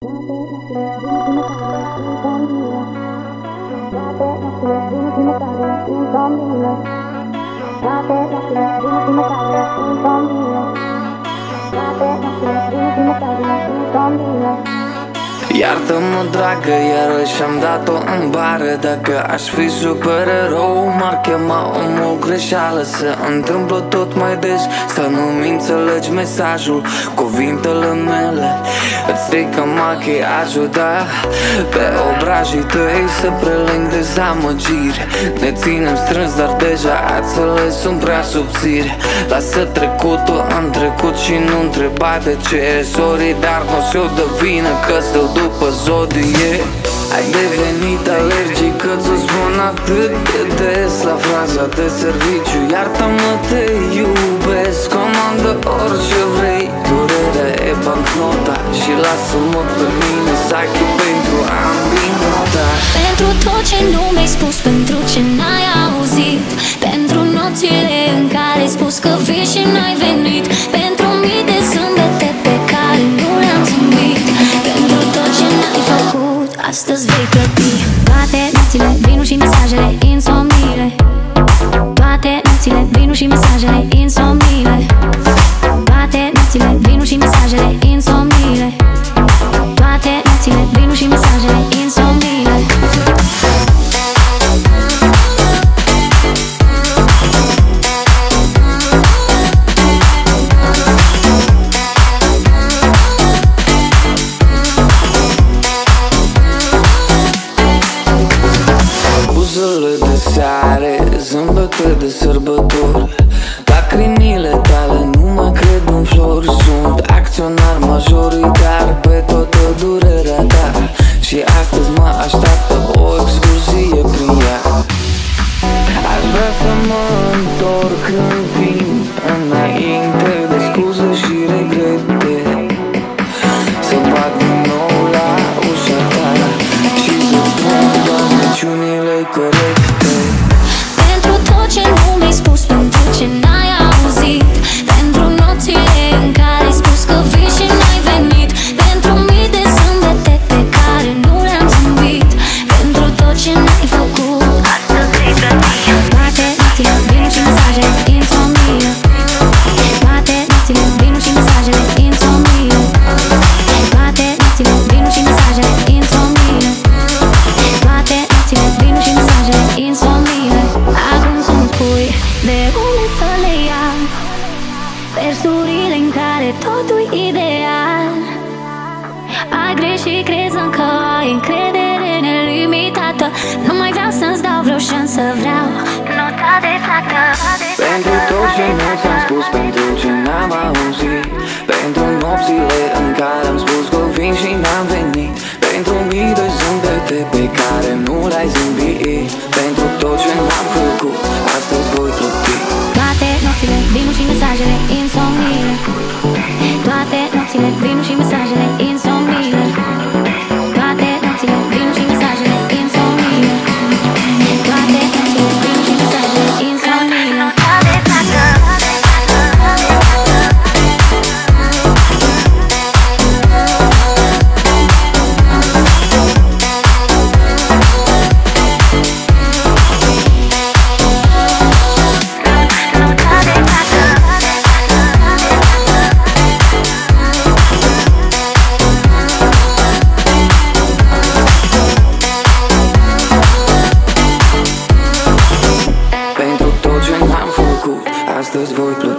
Iartă-mă, dragă, iarăși am dat-o în bară. Dacă aș fi supererou, m-ar chema omul greșeală. Se întâmplă tot mai des să nu-mi înțelegi mesajul. Cuvintele mele îți strică machiajul, da. Pe obrajii tăi se preling dezamăgiri. Ne ținem strâns, dar deja ațele sunt prea subțiri. Lasă trecutul în trecut și nu întreba de ce. Sorry, dar n-o să-o devină că stău după zodie. Ai devenit alergic, că-ți-o spun atât de des la fraza de serviciu. Iartă-mă, te iubesc, comandă orice vrei. Durerea e bancnota și lasă-mă pe mine să achii pentru ambinota. Pentru tot ce nu mi-ai spus, pentru ce n-ai auzit, pentru nopțile în care ai spus că vii și n-ai venit, pentru mii de zâmbete pe care nu le-am zâmbit, pentru tot ce n-ai făcut, astăzi vei plăti. Toate nopțile, vinul și mesajele, insomniile. Toate nopțile, vinul și mesajele, insomniile. Toate nopțile, vinul și mesajele, insomniile. Toate nopțile, vinul și mesajele, insomniile. Buzele de seare, zâmbete de sărbători. Lacrimile tale nu mai cred în flori. Sunt acționar majoritar pe toată durerea ta și astăzi mă așteaptă o excursie prin ea. Aș vrea să mă întorc în timp, înainte de scuze și regrete. Să bat din nou la ușa ta și să-ți spun doar niciunile corecte. Pentru tot ce nu mi-ai spus, pentru ce n-ai auzit, pentru nopțile în care ai spus că vii și n-ai venit, pentru mii de zâmbete pe care nu le-am zâmbit, pentru tot ce n-ai făcut, astăzi vei plăti. Toate nopțile, vinul și mesajele, insomnie. Toate nopțile, vinul și mesajele, insomnie. Toate nopțile, vinul și mesajele, insomnie. Toate nopțile, vinul și mesajele, insomnie. Acum să-mi spui de unde să le iau versurile în care totul e ideal. Ai greșit crezând că ai încredere nelimitată. Nu mai vreau să-ți dau vreo șansă, vreau nota de plată. Pentru tot ce nu ți-am spus, pentru ce n-am auzit, pentru nopțile în care am spus că vin și n-am venit, pentru mii de zâmbete pe care nu le-ai zâmbit, pentru tot ce n-am făcut, astăzi voi plăti. Toate nopțile, vinul și mesajele, insomniile. Toate nopțile, vinul și mesajele, insomniile. Toate nopțile, vinul și mesajele, insomniile. Toate nopțile, vinul și mesajele, insomniile. Pentru tot ce n-am făcut, astăzi voi plăti.